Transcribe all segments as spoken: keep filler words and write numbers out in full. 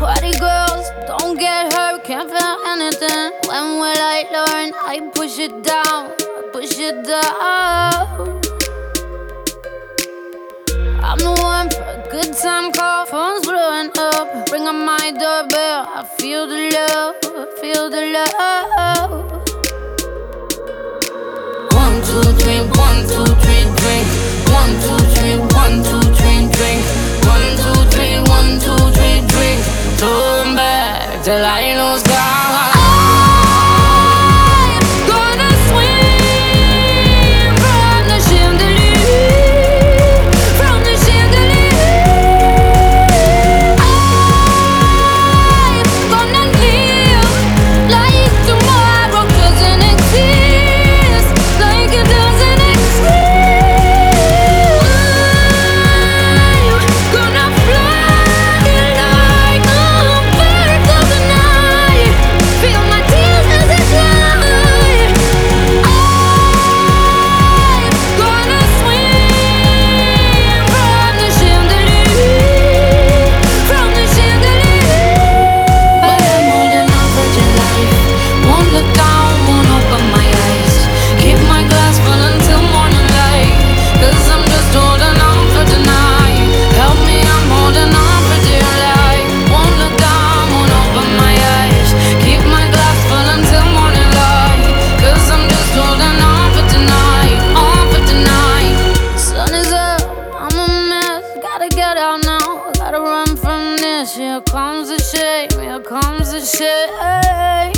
Party girls, don't get hurt, can't feel anything. When will I learn? I push it down, I push it down. I'm the one for a good time call, phone's blowing up. Ring on my doorbell, I feel the love, I feel the love. One, two, three, one, two, three, drink. One, two, three, one, two, three, drink. One, two, three, one, two, three, drink. Turn back till I lose God. Here comes the shame, here comes the shame.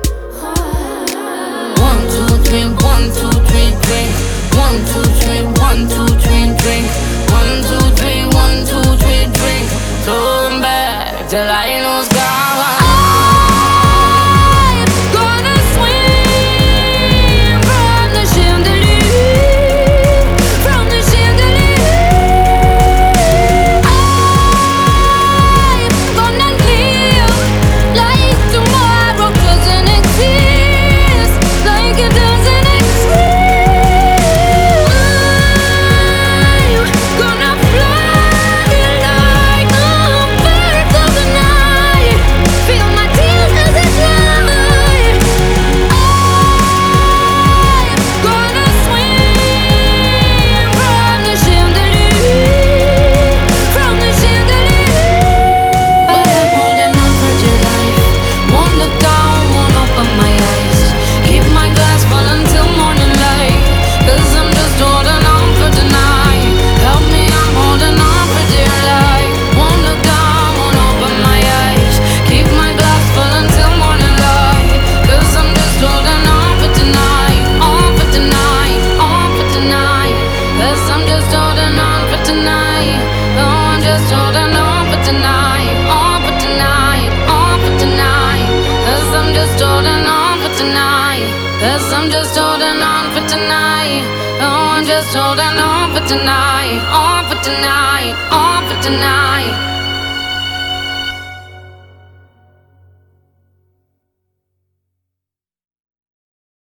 One, two, three, one, two, three, drink. One, two, three, one, two, three, drink. One, two, three, one, two, three, drink. Turn back till I lose God. Cause I'm just holding on for tonight. Oh, I'm just holding on for tonight. On for tonight. On for tonight.